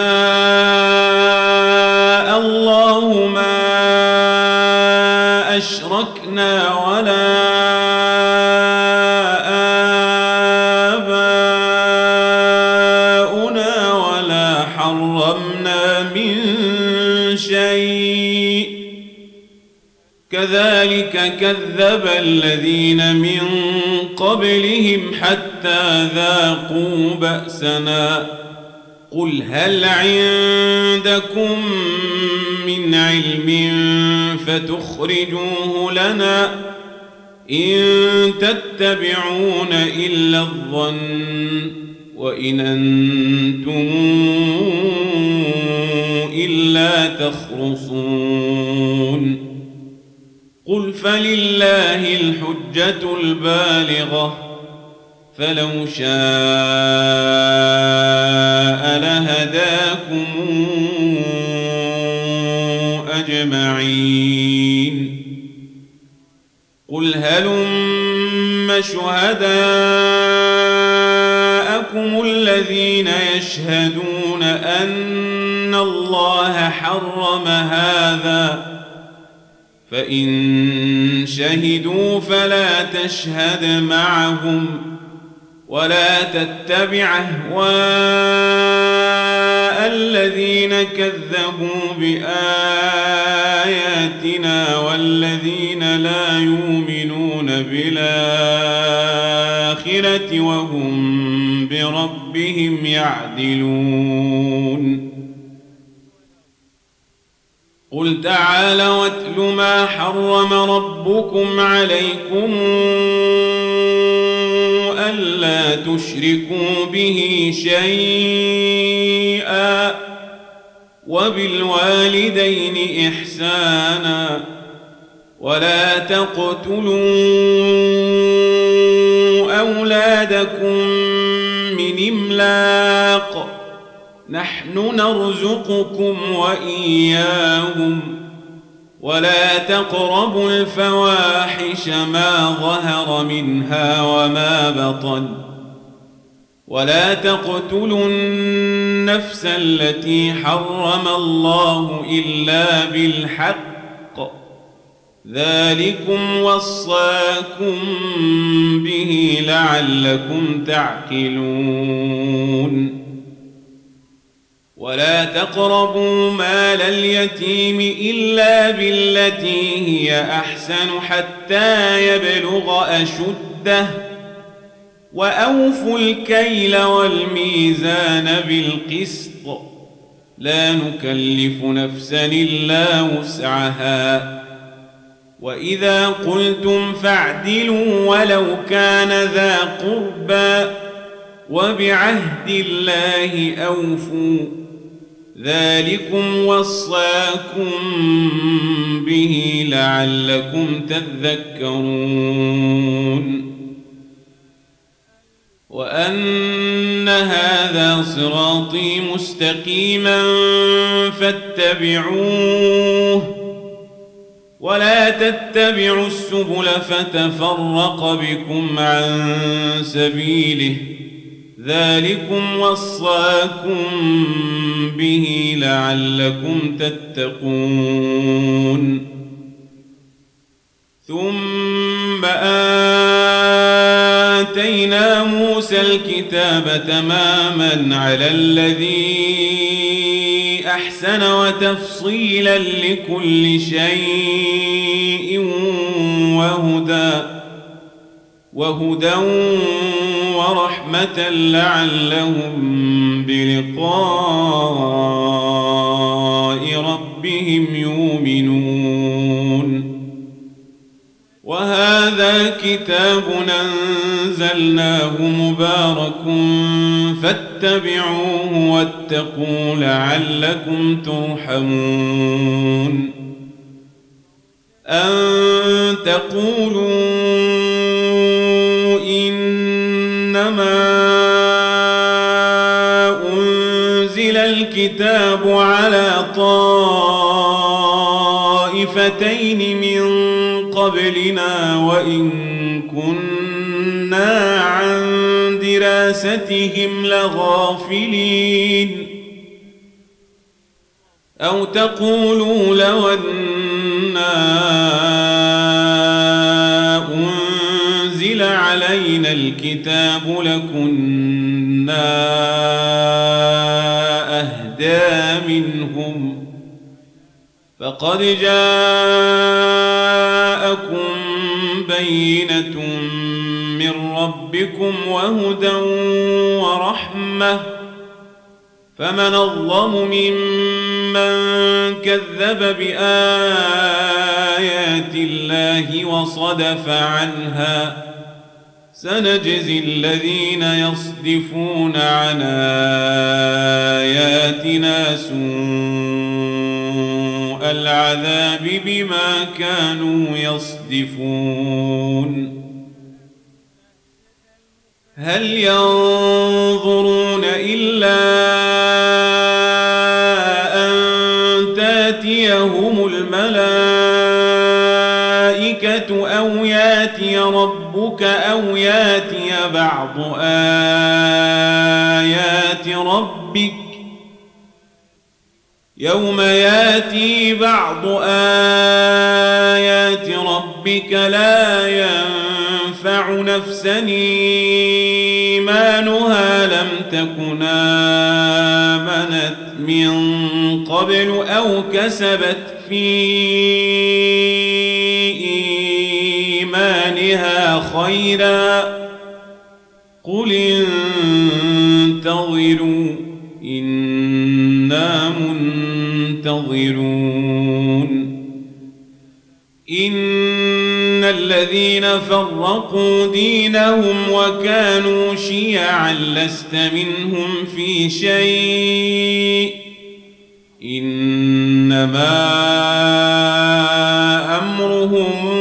الله ما أشركنا ولا آباؤنا ولا حرمنا من شيء كذلك كذب الذين من قبلهم حتى ذاقوا بأسنا. قل هل عندكم من علم فتخرجوه لنا إن تتبعون إلا الظن وإن أنتم إلا تخرصون. قل فلله الحجة البالغة فلو شاء لهداكم أجمعين. قل هلم شهداءكم الذين يشهدون أن الله حرم هذا فإن شهدوا فلا تشهد معهم ولا تتبع أهواء الذين كذبوا بآياتنا والذين لا يؤمنون بالآخرة وهم بربهم يعدلون. قل تعالوا واتل ما حرم ربكم عليكم ألا تشركوا به شيئا وبالوالدين إحسانا ولا تقتلوا أولادكم من إملاق نحن نرزقكم وإياهم ولا تقربوا الفواحش ما ظهر منها وما بطن ولا تقتلوا النفس التي حرم الله إلا بالحق ذلكم وصاكم به لعلكم تعقلون. ولا تقربوا مال اليتيم إلا بالتي هي أحسن حتى يبلغ أشده وأوفوا الكيل والميزان بالقسط لا نكلف نفسا إلا وسعها وإذا قلتم فاعدلوا ولو كان ذا قربى وبعهد الله أوفوا ذلكم وصاكم به لعلكم تذكرون. وأن هذا صراطي مستقيما فاتبعوه ولا تتبعوا السبل فتفرق بكم عن سبيله ذلكم وصاكم به لعلكم تتقون. ثم آتينا موسى الكتاب تماما على الذي أحسن وتفصيلا لكل شيء وهدى ورحمة لعلهم بلقاء ربهم يؤمنون. وهذا كتاب أنزلناه مبارك فاتبعوه واتقوا لعلكم ترحمون. أن تقولوا إن الكتاب على طائفتين من قبلنا وإن كنا عن دراستهم لغافلين أو تقولوا لو أنا أنزل علينا الكتاب لكنا أهدى منهم فقد جاءكم بينة من ربكم وهدى ورحمة فمن أظلم ممن كذب بآيات الله وصدف عنها سنجزي الذين يصدفون عن آياتنا سوء العذاب بما كانوا يصدفون هل ينظرون إلا أن تأتيهم الملائكة أو يأتي ربك أو يأتي بعض آيات ربك يوم يأتي بعض آيات ربك لا ينفع نفسا إيمانها لم تكن آمنت من قبل أو كسبت في إيمانها خيرا قل انتظروا إنا منتظرون إن الذين فرقوا دينهم وكانوا شيعا لست منهم في شيء إنما أمرهم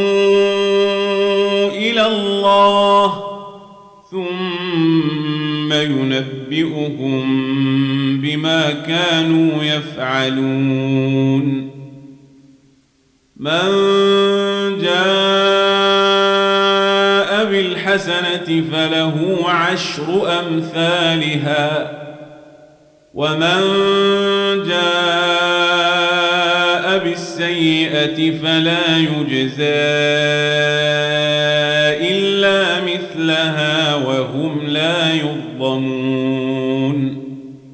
إلى الله ثم ينبئهم بما كانوا يفعلون من جاء بالحسنة فله عشر أمثالها ومن جاء بالسيئة فلا يجزى إلا مثلها وهم لا يظلمون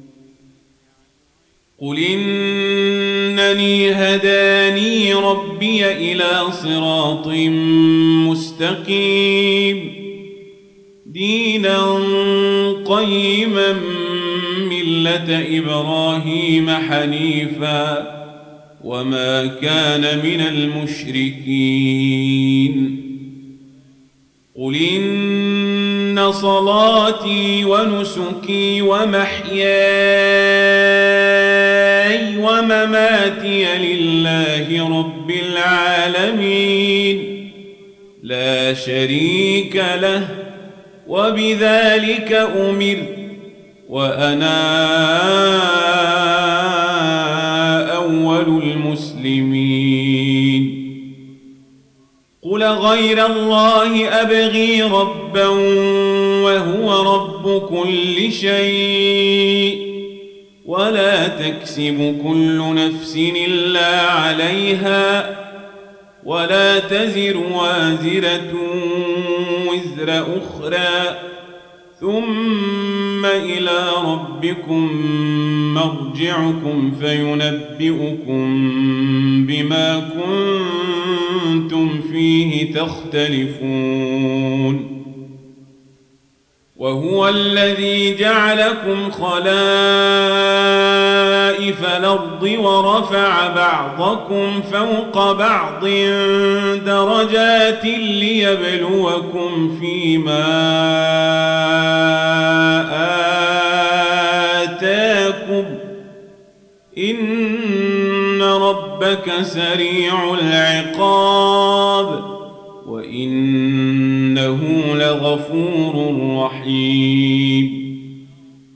قل إنني هداني ربي إلى صراط مستقيم دينا قيما ملة إبراهيم حنيفا وما كان من المشركين قل إن صلاتي ونسكي ومحياي ومماتي لله رب العالمين لا شريك له وبذلك أمرت وأنا أول المسلمين قل غير الله أبغي ربا وهو رب كل شيء ولا تكسب كل نفس إلا عليها ولا تزر وازرة وزر أخرى ثم إلى ربكم مرجعكم فينبئكم بما كنتم فيه تختلفون وهو الذي جعلكم خلائف الأرض ورفع بعضكم فوق بعض درجات ليبلوكم فيما آتاكم إن ربك سريع العقاب وإنه لغفور رحيم